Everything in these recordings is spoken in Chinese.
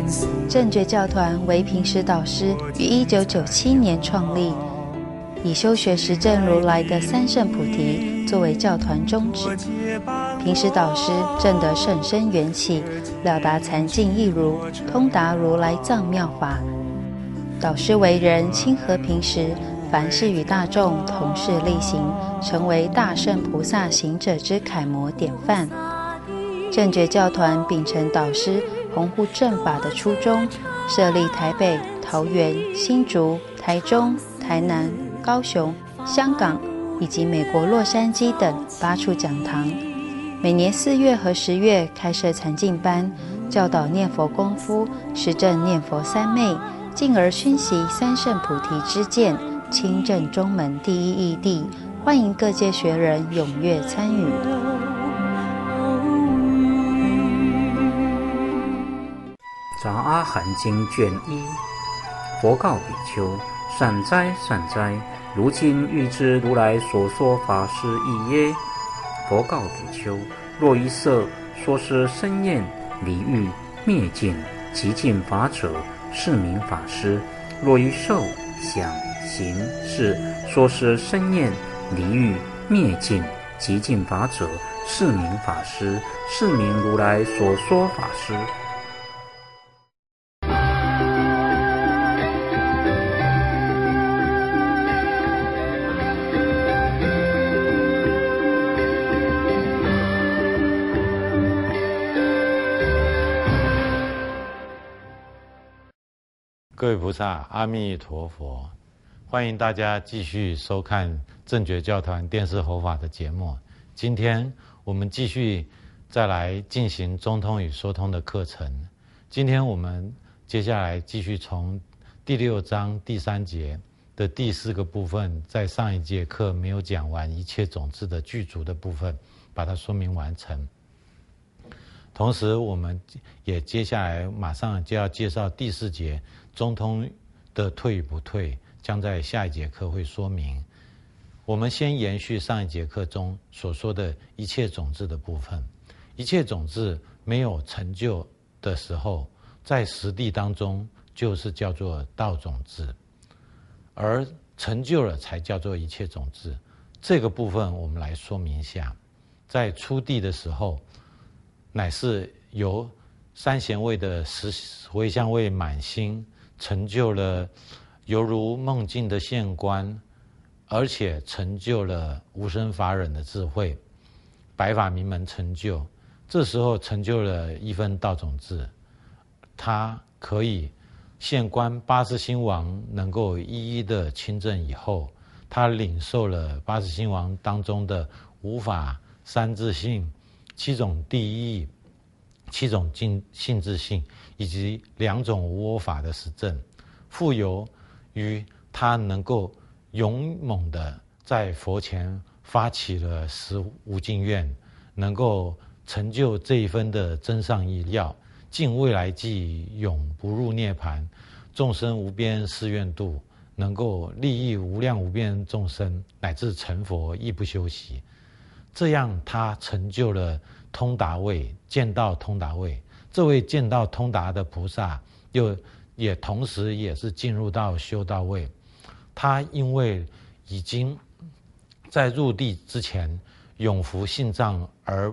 正觉教团为平时导师于1997年创立，以修学实证如来的三圣菩提作为教团宗旨。平时导师证得甚深缘起，了达禅境义如，通达如来藏妙法。导师为人亲和平时，凡事与大众同事力行，成为大圣菩萨行者之楷模典范。正觉教团秉承导师弘护正法的初衷，设立台北、桃园、新竹、台中、台南、高雄、香港以及美国洛杉矶等8处讲堂，每年4月和10月开设禅净班，教导念佛功夫，实证念佛三昧，进而熏习三圣菩提之见，亲证中门第一义谛，欢迎各界学人踊跃参与。 杂阿含经卷1，佛告比丘：善哉善哉，如今欲知如来所说法是义耶？佛告比丘：若一色说是生厌离欲灭尽极尽法者，是名法师；若一受想行识说是生厌离欲灭尽极尽法者，是名法师，是名如来所说法师。 各位菩萨，阿弥陀佛！欢迎大家继续收看正觉教团电视佛法的节目。今天我们继续再来进行中通与说通的课程。今天我们接下来继续从第6章第3节的第4个部分，在上一节课没有讲完一切种子的具足的部分，把它说明完成。同时我们也接下来马上就要介绍第4节中通的退与不退，将在下一节课会说明。我们先延续上一节课中所说的一切种子的部分。一切种子没有成就的时候，在实地当中就是叫做道种子，而成就了才叫做一切种子。这个部分我们来说明一下。在初地的时候，乃是由三贤位的回向位满心，成就了犹如梦境的现观，而且成就了无生法忍的智慧，白法明门成就。这时候成就了一分道种子，他可以现观八识心王能够一一的亲证以后，他领受了八识心王当中的无法、三自性、7种第一义、7种性质性以及2种无我法的实证，富有于他能够勇猛的在佛前发起了10无尽愿，能够成就这一分的真上义要，尽未来际永不入涅槃，众生无边誓愿度，能够利益无量无边众生，乃至成佛亦不休息。这样他成就了通达位，见道通达位。这位见道通达的菩萨也同时也是进入到修道位。他因为已经在入地之前永服性藏，而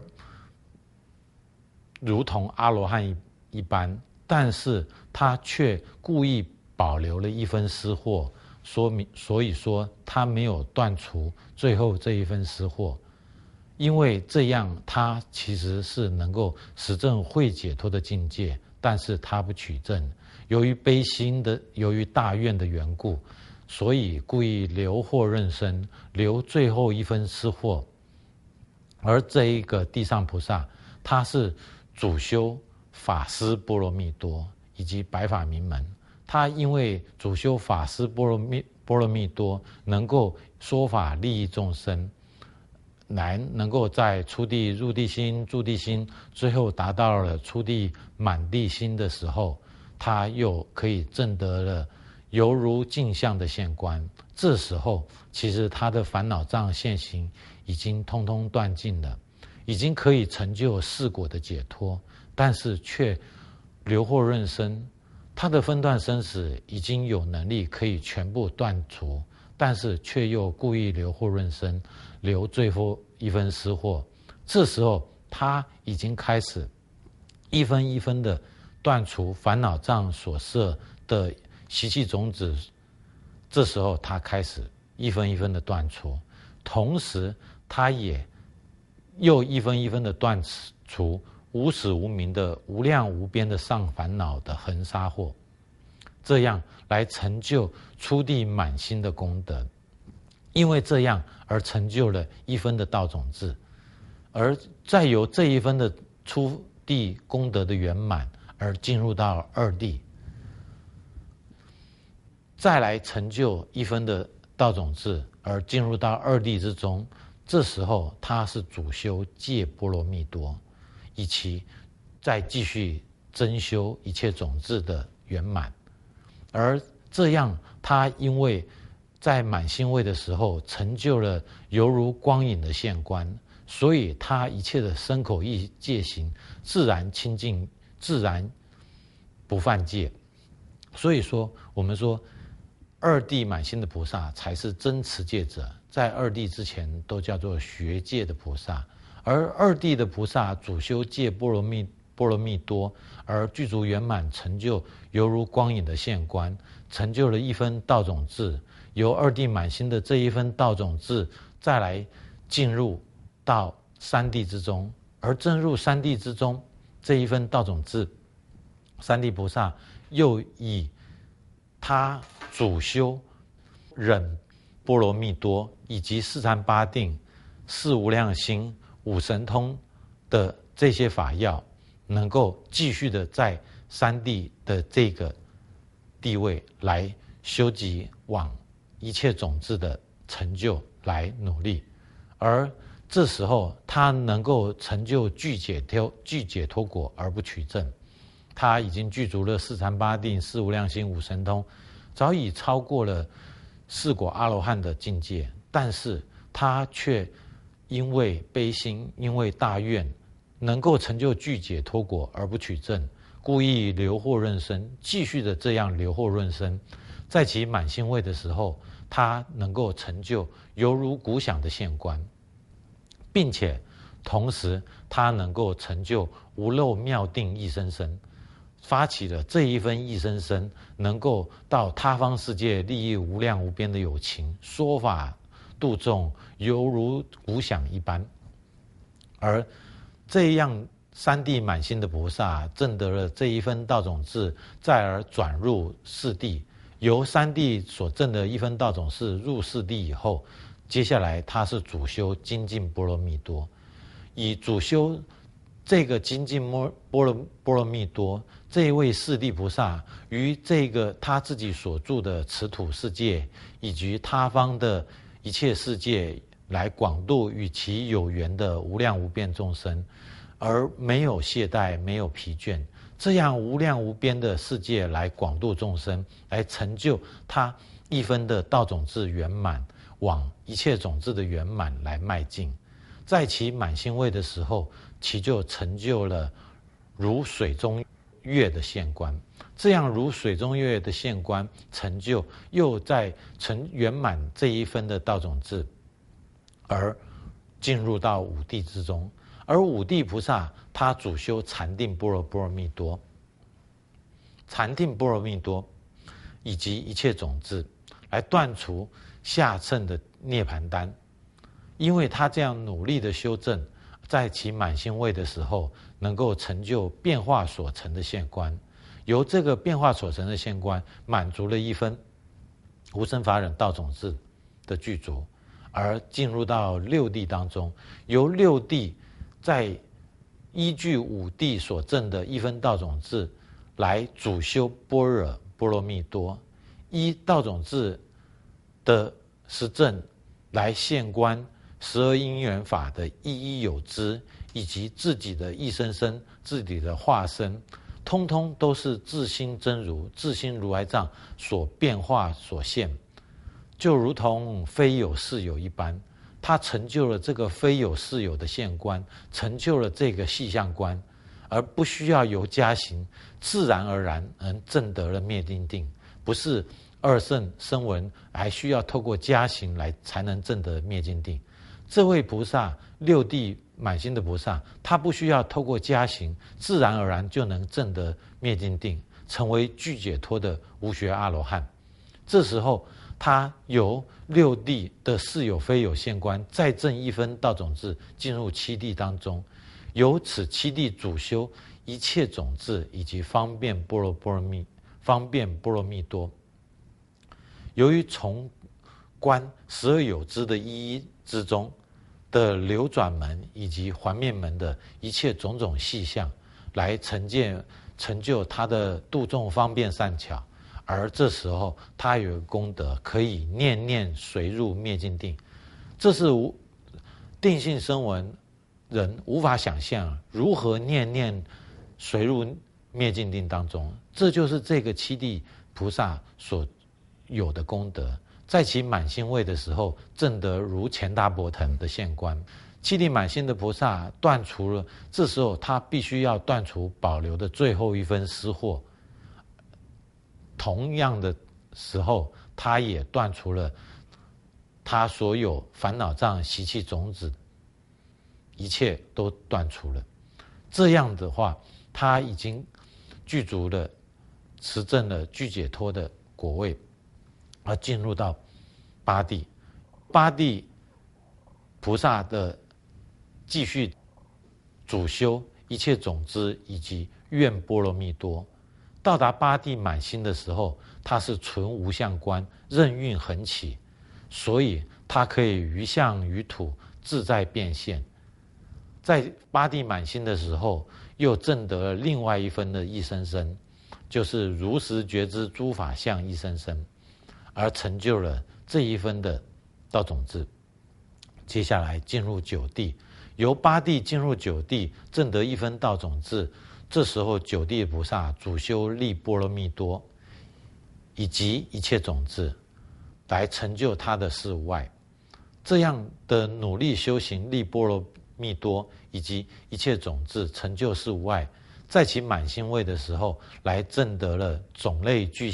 如同阿罗汉一般，但是他却故意保留了一分私货，所以说他没有断除最后这一分私货。因为这样他其实是能够实证会解脱的境界，但是他不取证。由于悲心的，由于大愿的缘故，所以故意留祸任生，留最后一分私货。而这一个地上菩萨，他是主修法师波罗蜜多以及白法明门。他因为主修法师波罗蜜多，能够说法利益众生，能够在初地入地心、住地心，最后达到了初地满地心的时候，他又可以证得了犹如镜像的现观。这时候其实他的烦恼障现行已经通通断尽了，已经可以成就4果的解脱，但是却流或润生，他的分段生死已经有能力可以全部断除，但是却又故意流或润生，留最后一分失货。这时候他已经开始一分一分的断除烦恼障所设的习气种子，这时候他开始一分一分的断除，同时他也又一分一分的断除无始无明的无量无边的上烦恼的恒沙祸，这样来成就初地满心的功德。因为这样而成就了一分的道种子，而再由这一分的初地功德的圆满而进入到二地，再来成就一分的道种子而进入到二地之中。这时候他是主修戒波罗蜜多，以其再继续增修一切种子的圆满。而这样他因为在满心位的时候成就了犹如光影的现观，所以他一切的身口意戒行自然清净，自然不犯戒。所以说我们说二地满心的菩萨才是真持戒者，在二地之前都叫做学戒的菩萨。而二地的菩萨主修戒波罗蜜多，而具足圆满成就犹如光影的现观，成就了一分道种子，由二地满心的这一分道种子再来进入到三地之中，而正入三地之中这一分道种子，三地菩萨又以他主修忍波罗蜜多以及四禅八定、四无量心、五神通的这些法要，能够继续的在三地的这个地位来修集往一切种子的成就来努力。而这时候他能够成就具解脱果而不取证，他已经具足了四禅八定、四无量心、五神通，早已超过了四果阿罗汉的境界，但是他却因为悲心，因为大愿，能够成就具解脱果而不取证，故意留或润生，继续的这样留或润生。在其满心位的时候，他能够成就犹如鼓响的现观，并且同时他能够成就无漏妙定一生生，发起了这一分一生生，能够到他方世界利益无量无边的有情，说法度众犹如鼓响一般。而这样三地满心的菩萨证得了这一分道种子，再而转入四地，由三地所证的一分道种子入四地以后，接下来他是主修精进波罗蜜多，以主修这个精进波罗蜜多这一位四地菩萨于这个他自己所住的持土世界以及他方的一切世界来广度与其有缘的无量无边众生，而没有懈怠，没有疲倦，这样无量无边的世界来广度众生，来成就他一分的道种子圆满，往一切种子的圆满来迈进。在其满心位的时候，其就成就了如水中月的现观。这样如水中月的现观成就，又在成圆满这一分的道种子，而进入到五地之中。而五地菩萨他主修禅定波罗蜜多，禅定波罗蜜多以及一切种子，来断除下乘的涅盘单。因为他这样努力的修正，在其满心位的时候，能够成就变化所成的现观，由这个变化所成的现观满足了一分无生法忍道种子的具足，而进入到六地当中，由六地再依据五地所证的一分道种子来主修般若波罗蜜多，依道种子的实证来现观12因缘法的一一有之，以及自己的一生生、自己的化身，通通都是自心真如、自心如来藏所变化所现，就如同非有是有一般。他成就了这个非有是有的现观，成就了这个细相观， 而不需要由加行，自然而然证得了灭尽定，不是二圣声闻还需要透过加行来才能证得灭尽定。这位菩萨六地满心的菩萨，他不需要透过加行，自然而然就能证得灭尽定，成为具解脱的无学阿罗汉。这时候他由六地的是有非有现观，再证一分道种智，进入七地当中，由此七地主修一切种智以及方便般若蜜多。由于从观12有支的一一之中的流转门以及环面门的一切种种细项，来成就他的度众方便善巧。而这时候他有功德，可以念念随入灭尽定。这是定性声闻人无法想象如何念念随入灭尽定当中。这就是这个七地菩萨所有的功德，在其满心位的时候，证得如钱达波腾的现观。七地满心的菩萨断除了，这时候他必须要断除保留的最后一分私货。同样的时候，他也断除了他所有烦恼障习气种子，一切都断除了。这样的话，他已经具足了持证了具解脱的果位，而进入到八地。八地菩萨的继续主修一切种子以及愿波罗蜜多。到达八地满心的时候，他是纯无相观，任运恒起，所以他可以于相于土自在变现。在八地满心的时候，又证得了另外一分的一生生，就是如实觉知诸法相一生生，而成就了这一分的道种智。接下来进入九地，由八地进入九地，证得一分道种智。这时候九地菩萨主修力波罗蜜多以及一切种智，来成就他的事无碍。这样的努力修行力波罗蜜多以及一切种智，成就事无碍，在其满心位的时候，来证得了种类具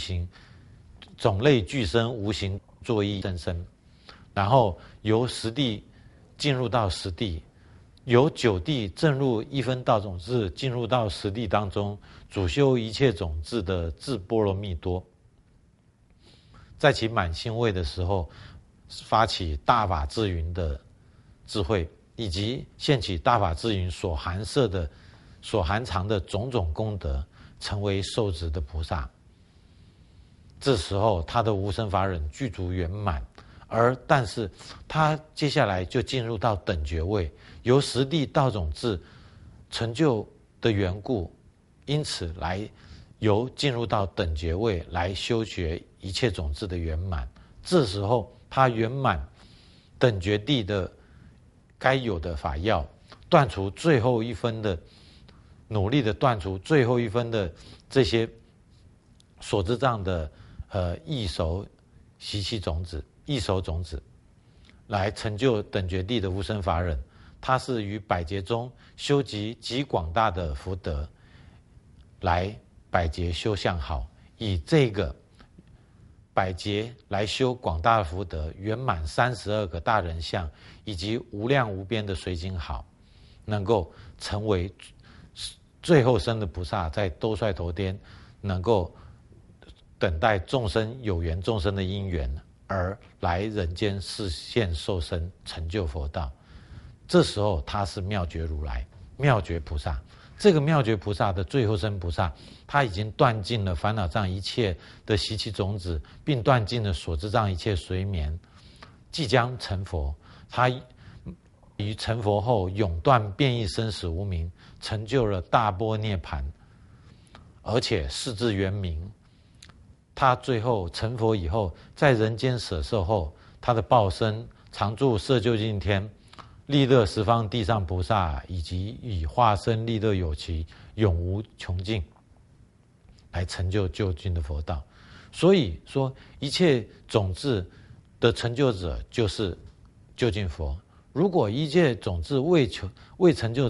身无形作意生生。然后由十地进入到十地，由九地证入一分道种智，进入到十地当中，主修一切种智的智波罗蜜多。在其满心位的时候，发起大法智云的智慧，以及现起大法智云所含藏的种种功德，成为受持的菩萨。这时候他的无生法忍具足圆满，但是他接下来就进入到等觉位，由十地道种智成就的缘故，因此来由进入到等觉位来修学一切种智的圆满。这时候他圆满等觉地的该有的法要，断除最后一分的努力的断除最后一分的这些所知障的异熟习气种子、异熟种子，来成就等觉地的无生法忍。它是于百劫中修集极广大的福德，来百劫修相好，以这个百劫来修广大的福德，圆满32个大人相，以及无量无边的随景好，能够成为最后生的菩萨，在兜率头天能够等待众生有缘众生的因缘，而来人间示现受身，成就佛道。这时候他是妙觉如来，妙觉菩萨。这个妙觉菩萨的最后生菩萨，他已经断尽了烦恼障一切的习气种子，并断尽了所知障一切随眠，即将成佛。他于成佛后永断变异生死无明，成就了大般涅槃，而且世至圆明。他最后成佛以后，在人间舍受后，他的报身常住色究竟天，利乐十方地上菩萨，以及以化身利乐有其永无穷尽，来成就究竟的佛道。所以说，一切种智的成就者就是究竟佛。如果一切种智未成就者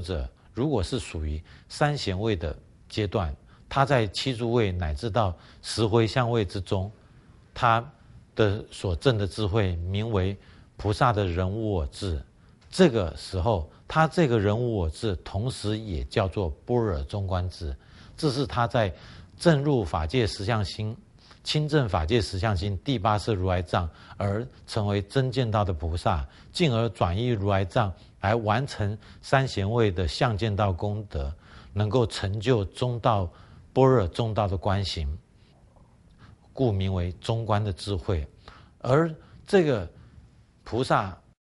如果是属于三贤位的阶段，他在七诸位乃至到十回向位之中，他的所证的智慧名为菩萨的人无我智。这个时候，他这个人无我智，同时也叫做般若中观智。这是他在证入法界实相心、亲证法界实相心第八识如来藏而成为真见道的菩萨，进而转依如来藏来完成三贤位的相见道功德，能够成就中道般若中道的观行，故名为中观的智慧。而这个菩萨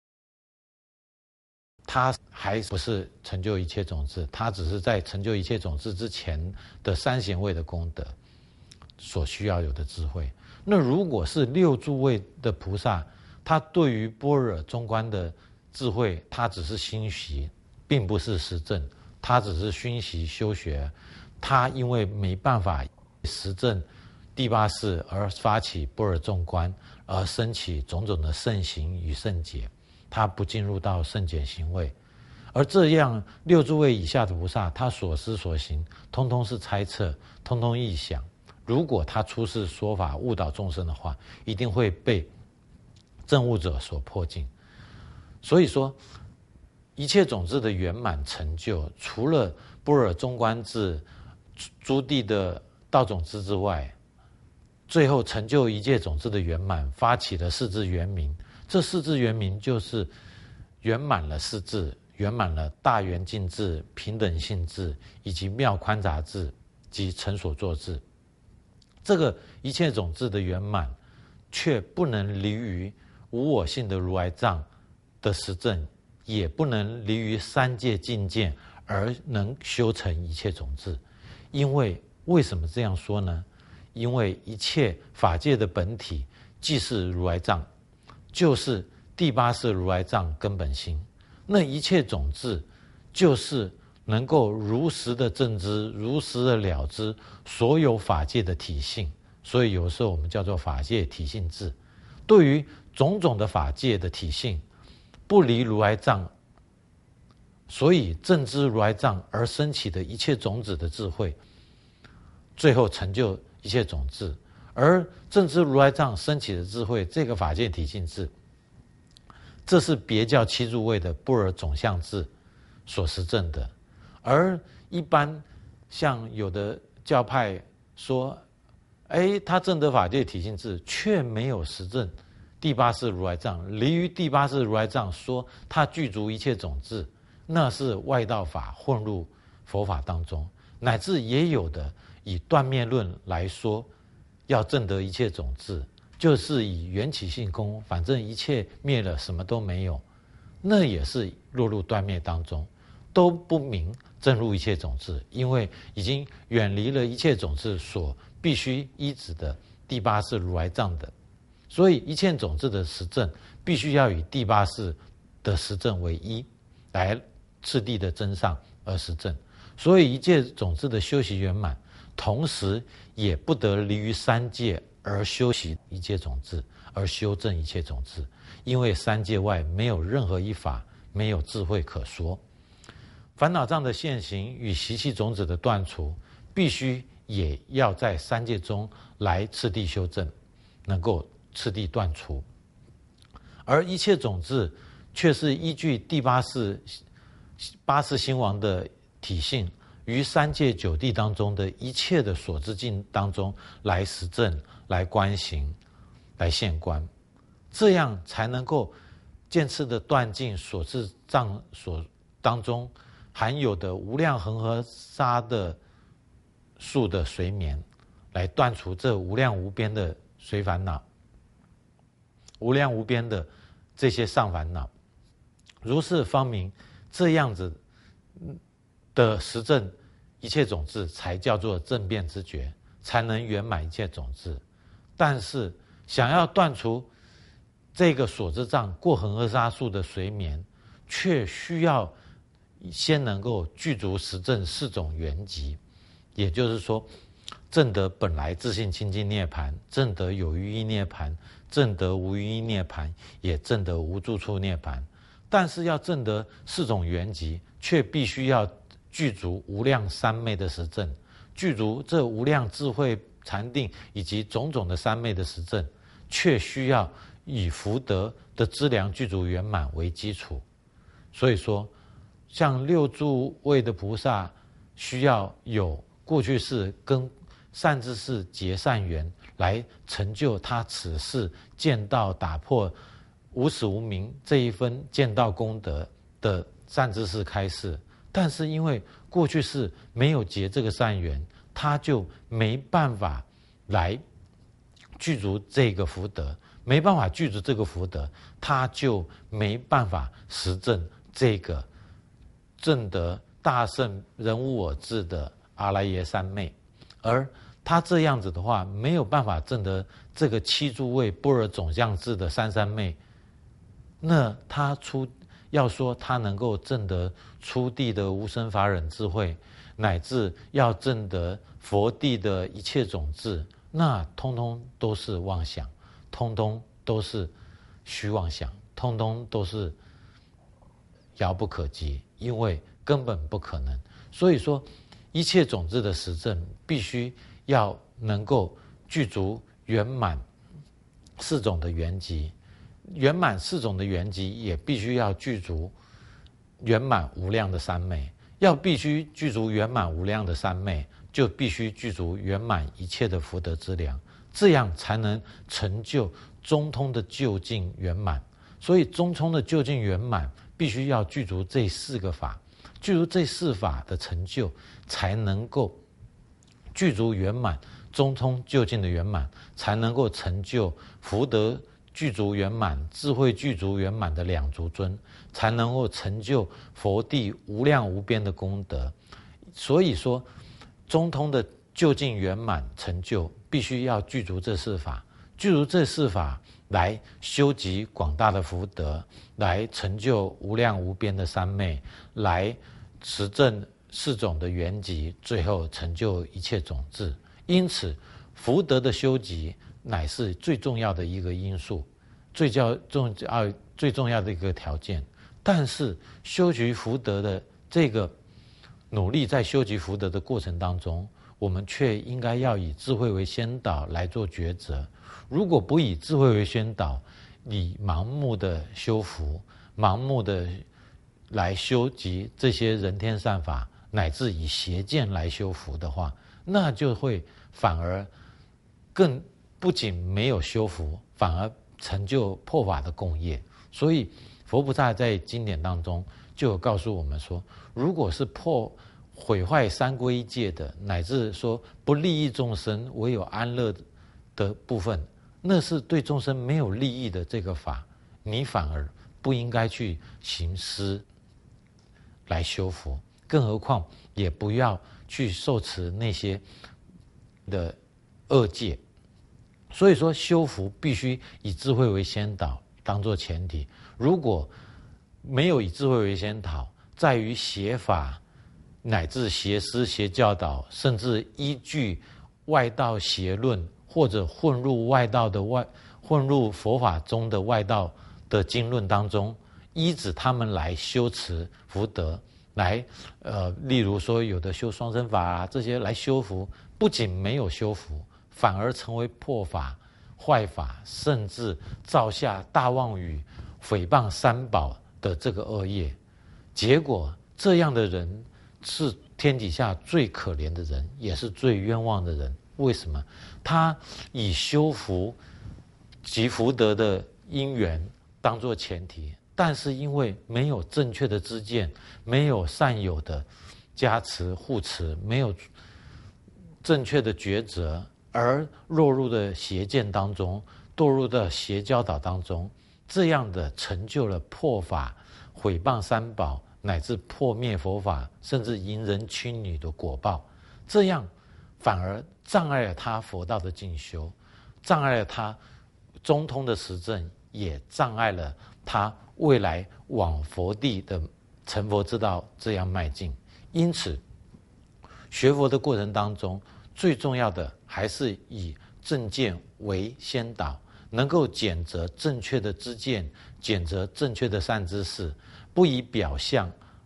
他还不是成就一切种子，他只是在成就一切种子之前的三贤位的功德所需要有的智慧。那如果是六诸位的菩萨，他对于般若中观的智慧，他只是熏习，并不是实证，他只是熏习修学。他因为没办法实证第八识而发起般若中观，而生起种种的圣行与圣解，他不进入到圣解行位。而这样六诸位以下的菩萨，他所思所行通通是猜测，通通臆想。如果他出世说法误导众生的话，一定会被证悟者所破尽。所以说一切种子的圆满成就，除了般若中观智诸地的道种子之外，最后成就一切种子的圆满，发起了四智圆明。这四智圆明就是圆满了四智，圆满了大圆净智、平等性智以及妙宽杂智及成所作智。这个一切种子的圆满，却不能离于无我性的如来藏的实证，也不能离于三界境界而能修成一切种子。因为为什么这样说呢？因为一切法界的本体即是如来藏，就是第八识如来藏根本心。那一切种子就是能够如实的证知，如实的了知所有法界的体性。所以有时候我们叫做法界体性智。对于种种的法界的体性不离如来藏，所以证知如来藏而生起的一切种子的智慧，最后成就一切种子。而证知如来藏生起的智慧，这个法界体性智，这是别教七诸位的般若总相智所实证的。而一般像有的教派说，他证得法界体性智，却没有实证第八识如来藏，离于第八识如来藏，说他具足一切种子，那是外道法混入佛法当中。乃至也有的以断灭论来说，要证得一切种子，就是以缘起性空，反正一切灭了，什么都没有，那也是落入断灭当中，都不明证入一切种子，因为已经远离了一切种子所必须依止的第八识如来藏的。所以一切种子的实证必须要以第八识的实证为一，来次第的增上而实证。所以一切种子的修习圆满，同时也不得离于三界而修习一切种子，而修正一切种子。因为三界外没有任何一法，没有智慧可说。烦恼障的现行与习气种子的断除，必须也要在三界中来次第修正，能够次第断除。而一切种子却是依据第八识心王的体性，于三界九地当中的一切的所知境当中来实证、来观行、来现观，这样才能够渐次的断尽所知障所当中含有的无量恒河沙的数的随眠，来断除这无量无边的随烦恼，无量无边的这些上烦恼。如是方明，这样子的实证一切种子，才叫做正遍知觉，才能圆满一切种子。但是想要断除这个所知障过恒河沙数的随眠，却需要先能够具足实证四种缘集。也就是说，证得本来自性清净涅槃，证得有余依涅槃，证得无余依涅槃，也证得无住处涅槃。但是要证得四种缘集，却必须要具足无量三昧的实证，具足这无量智慧禅定以及种种的三昧的实证，却需要以福德的资粮具足圆满为基础。所以说，像六诸位的菩萨需要有过去世跟善知识结善缘，来成就他此世见道打破无始无明这一分见道功德的善知识开示。但是因为过去世没有结这个善缘，他就没办法来具足这个福德，没办法具足这个福德，他就没办法实证这个证得大圣人无我智的阿赖耶三昧。而他这样子的话，没有办法证得这个七诸位般若总相智的三昧，那他要说他能够证得初地的无生法忍智慧，乃至要证得佛地的一切种智，那通通都是妄想，通通都是虚妄想，通通都是遥不可及，因为根本不可能。所以说一切种智的实证必须要能够具足圆满四种的缘集，圆满四种的缘集也必须要具足圆满无量的三昧。要必须具足圆满无量的三昧，就必须具足圆满一切的福德之粮，这样才能成就中通的究竟圆满。所以中通的究竟圆满必须要具足这四个法，具足这四法的成就，才能够具足圆满中通究竟的圆满，才能够成就福德具足圆满、智慧具足圆满的两足尊，才能够成就佛地无量无边的功德。所以说中通的究竟圆满成就，必须要具足这四法，具足这四法来修集广大的福德，来成就无量无边的三昧，来实证四种的缘集，最后成就一切种智。因此福德的修集乃是最重要的一个因素，最重要的一个条件。但是修集福德的这个努力，在修集福德的过程当中，我们却应该要以智慧为先导来做抉择。如果不以智慧为先导，以盲目的修福，盲目的来修集这些人天善法，乃至以邪见来修福的话，那就会反而更不仅没有修福，反而成就破法的共业。所以佛菩萨在经典当中就有告诉我们说，如果是毁坏三皈依戒的，乃至说不利益众生，唯有安乐的部分，那是对众生没有利益的这个法，你反而不应该去行施来修福，更何况也不要去受持那些的恶戒。所以说修福必须以智慧为先导当作前提，如果没有以智慧为先导，在于邪法乃至邪师邪教导，甚至依据外道邪论，或者混入佛法中的外道的经论当中，依止他们来修持福德，来例如说有的修双生法啊，这些来修福，不仅没有修福，反而成为破法坏法，甚至造下大妄语诽谤三宝的这个恶业。结果这样的人是天底下最可怜的人，也是最冤枉的人。为什么？他以修福及福德的因缘当作前提，但是因为没有正确的知见，没有善友的加持护持，没有正确的抉择，而落入的邪见当中，堕入的邪教导当中，这样的成就了破法、毁谤三宝，乃至破灭佛法，甚至淫人妻女的果报。这样反而障碍了他佛道的进修，障碍了他中通的实证，也障碍了他未来往佛地的成佛之道这样迈进。因此学佛的过程当中，最重要的还是以正见为先导，能够检择正确的知见，检择正确的善知识，不以表象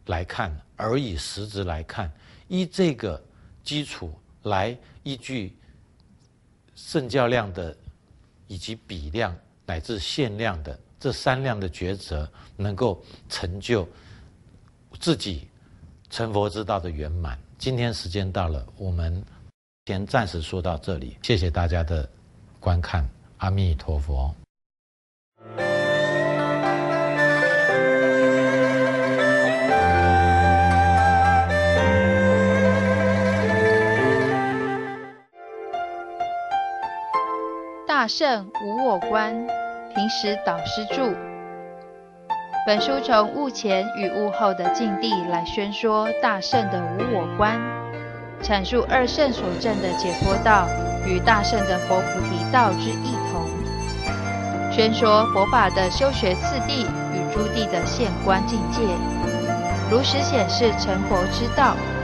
来看，而以实质来看，依这个基础来依据圣教量的以及比量乃至限量的这3量的抉择，能够成就自己成佛之道的圆满。今天时间到了，我们先暂时说到这里，谢谢大家的观看，阿弥陀佛。 大圣无我观，平时导师著。本书从悟前与悟后的境地来宣说大圣的无我观，阐述二圣所证的解脱道与大圣的佛菩提道之异同，宣说佛法的修学次第与诸地的现观境界，如实显示成佛之道。